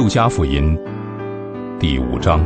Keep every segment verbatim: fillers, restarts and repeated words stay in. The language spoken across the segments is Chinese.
路加福音第五章。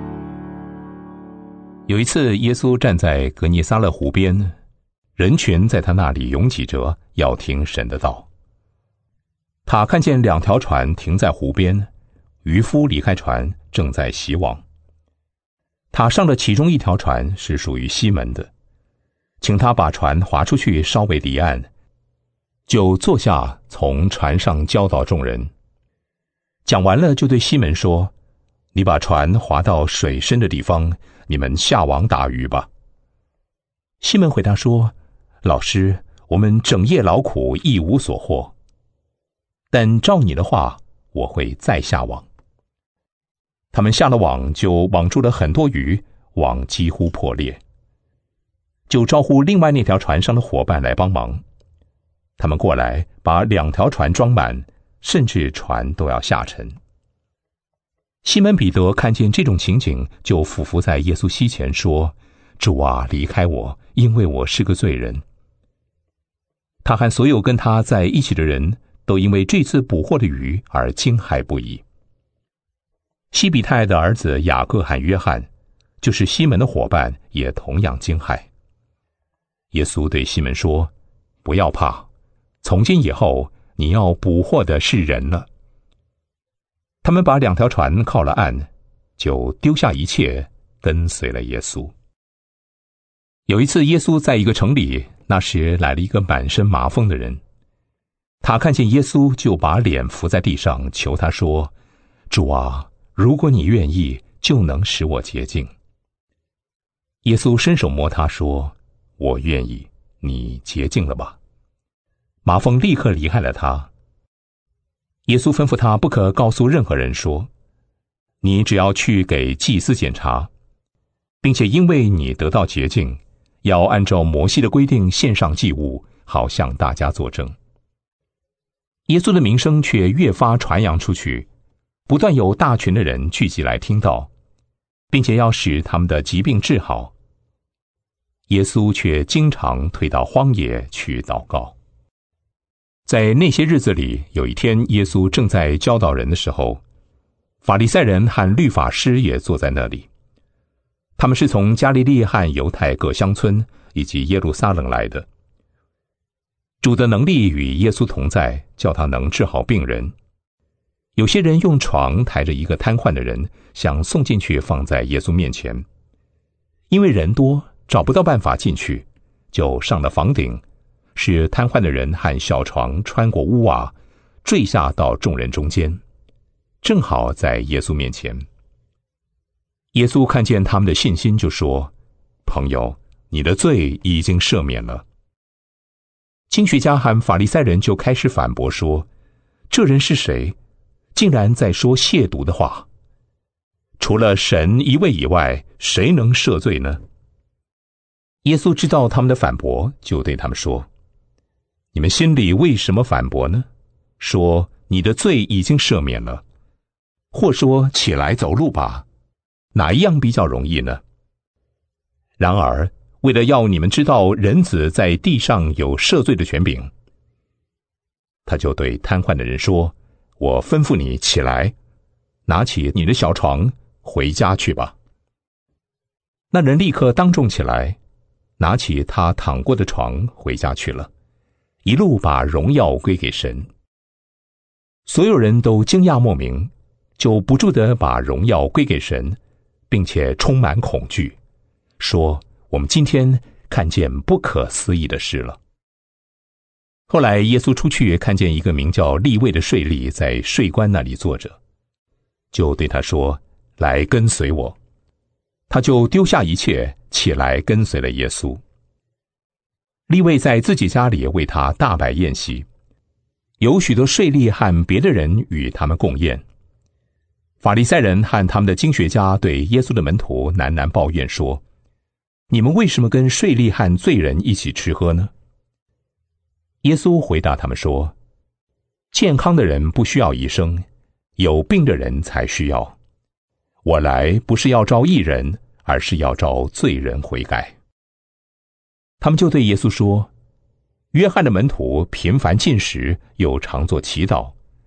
有一次，耶稣站在格尼撒勒湖边，人群在他那里拥挤着，要听神的道。他看见两条船停在湖边，渔夫离开船，正在洗网。他上了其中一条船，是属于西门的，请他把船划出去稍微离岸，就坐下从船上教导众人。讲完了，就对西门说：你把船划到水深的地方，你们下网打鱼吧。西门回答说：老师，我们整夜劳苦，一无所获，但照你的话，我会再下网。他们下了网，就网住了很多鱼，网几乎破裂，就招呼另外那条船上的伙伴来帮忙。他们过来，把两条船装满，甚至船都要下沉。西门彼得看见这种情景，就俯伏在耶稣膝前说：主啊，离开我，因为我是个罪人。他和所有跟他在一起的人都因为这次捕获的鱼而惊骇不已。西比泰的儿子雅各和约翰，就是西门的伙伴，也同样惊骇。耶稣对西门说：不要怕，从今以后你要捕获的是人了。他们把两条船靠了岸，就丢下一切，跟随了耶稣。有一次，耶稣在一个城里，那时来了一个满身麻风的人。他看见耶稣，就把脸伏在地上，求他说：主啊，如果你愿意，就能使我洁净。耶稣伸手摸他说：我愿意，你洁净了吧。麻风立刻离开了他。耶稣吩咐他不可告诉任何人说：你只要去给祭司检查，并且因为你得到洁净，要按照摩西的规定献上祭物，好向大家作证。耶稣的名声却越发传扬出去，不断有大群的人聚集来听到，并且要使他们的疾病治好。耶稣却经常退到荒野去祷告。在那些日子里，有一天，耶稣正在教导人的时候，法利赛人和律法师也坐在那里。他们是从加利利和犹太各乡村以及耶路撒冷来的。主的能力与耶稣同在，叫他能治好病人。有些人用床抬着一个瘫痪的人，想送进去放在耶稣面前。因为人多，找不到办法进去，就上了房顶，使瘫痪的人和小床穿过屋瓦，坠下到众人中间，正好在耶稣面前。耶稣看见他们的信心，就说：朋友，你的罪已经赦免了。经学家和法利赛人就开始反驳说：这人是谁？竟然在说亵渎的话。除了神一位以外，谁能赦罪呢？耶稣知道他们的反驳，就对他们说：你们心里为什么反驳呢？说你的罪已经赦免了，或说起来走路吧，哪一样比较容易呢？然而为了要你们知道人子在地上有赦罪的权柄，他就对瘫痪的人说：我吩咐你起来，拿起你的小床回家去吧。那人立刻当众起来，拿起他躺过的床回家去了，一路把荣耀归给神。所有人都惊讶莫名，就不住地把荣耀归给神，并且充满恐惧，说：我们今天看见不可思议的事了。后来耶稣出去，看见一个名叫利未的税吏在税关那里坐着，就对他说：来跟随我。他就丢下一切，起来跟随了耶稣。利未在自己家里为他大摆宴席，有许多税吏和别的人与他们共宴。法利赛人和他们的经学家对耶稣的门徒喃喃抱怨说：你们为什么跟税吏和罪人一起吃喝呢？耶稣回答他们说：健康的人不需要医生，有病的人才需要。我来不是要召义人，而是要召罪人悔改。他们就对耶稣说：约翰的门徒频繁进食，又常做祈祷，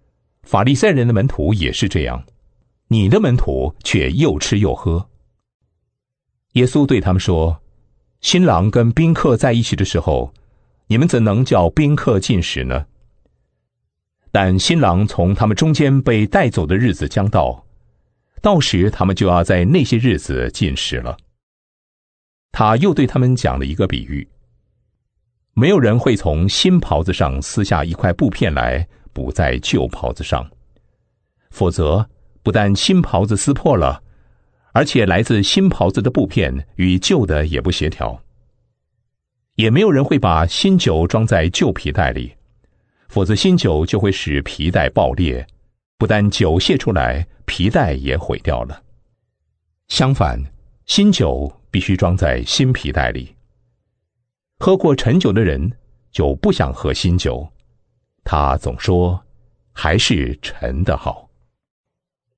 法利赛人的门徒也是这样，你的门徒却又吃又喝。耶稣对他们说，新郎跟宾客在一起的时候，你们怎能叫宾客进食呢？但新郎从他们中间被带走的日子将到，到时他们就要在那些日子进食了。他又对他们讲了一个比喻，没有人会从新袍子上撕下一块布片来补在旧袍子上，否则不但新袍子撕破了，而且来自新袍子的布片与旧的也不协调。也没有人会把新酒装在旧皮袋里，否则新酒就会使皮袋爆裂，不但酒泄出来，皮袋也毁掉了。相反，新酒必须装在新皮袋里。喝过陈酒的人就不想喝新酒，他总说还是陈的好。